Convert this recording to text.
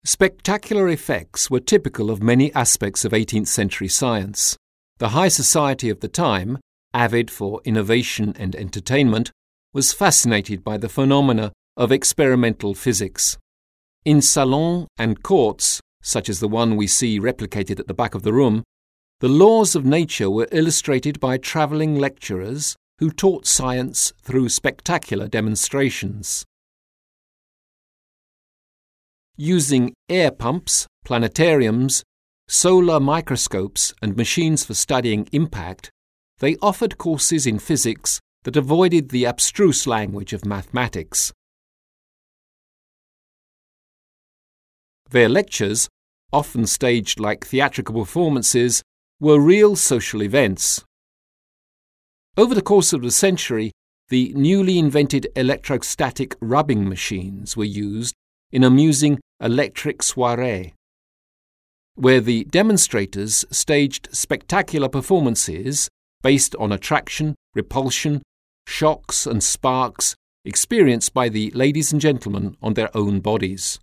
Spectacular effects were typical of many aspects of 18th century science. The high society of the time, avid for innovation and entertainment, was fascinated by the phenomena of experimental physics. In salons and courts, such as the one we see replicated at the back of the room, the laws of nature were illustrated by travelling lecturers who taught science through spectacular demonstrations. Using air pumps, planetariums, solar microscopes, and machines for studying impact, they offered courses in physics that avoided the abstruse language of mathematics. Their lectures, often staged like theatrical performances, were real social events. Over the course of the century, the newly invented electrostatic rubbing machines were used in amusing electric soirées, where the demonstrators staged spectacular performances based on attraction, repulsion, shocks and sparks experienced by the ladies and gentlemen on their own bodies.